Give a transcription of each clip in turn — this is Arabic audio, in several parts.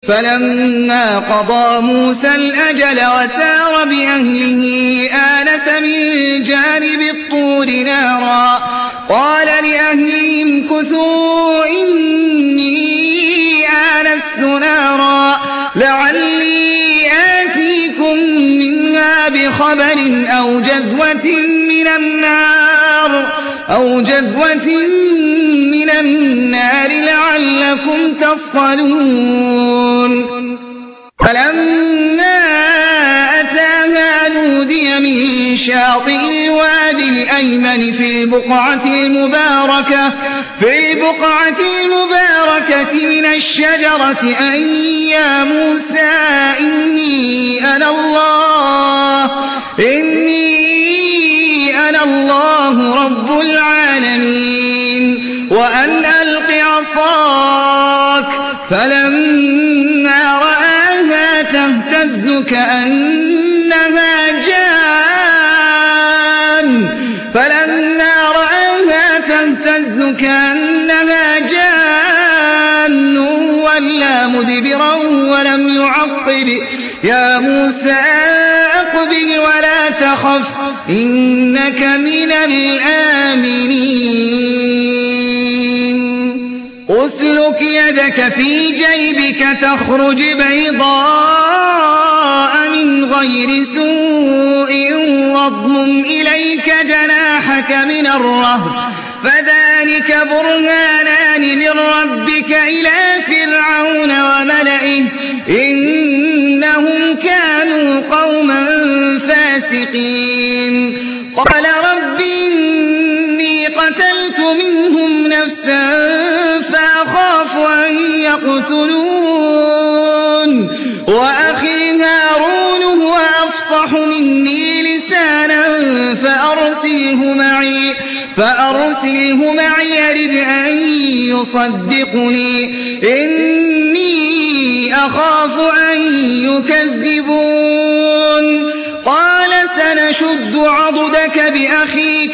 فلما قضى موسى الأجل وسار بأهله آنس من جانب الطور نارا قال لأهلهم كثوا إني آنست نارا لعلي آتيكم منها بخبر أو جذوة من النار لعلكم تصطلون فلما أتاها نودي من شاطئ الوادي الأيمن في البقعة المباركة من الشجرة أن يا موسى إني أنا الله رب العالمين وأن ألق عصاك فلما رآها تهتز كأنها جان ولا مدبرا ولم يعقب يا موسى أقبل ولا تخف إنك من الآمنين أسلك يدك في جيبك تخرج بيضاء من غير سوء واضمم إليك جناحك من الرهب فذلك برهانان من ربك إلى فرعون وملئه إنهم كانوا قوما فاسقين قال رب إني قتلت منهم نفسا فأخاف أن يقتلون وأخي هارون هو أفصح مني لسانا فأرسله معي يرد أن يصدقني إني أخاف أن يكذبون قال سنشد عضدك بأخيك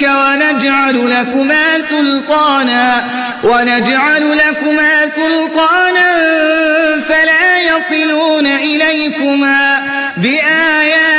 ونجعل لكما سلطانا فلا يصلون إليكما بآياتنا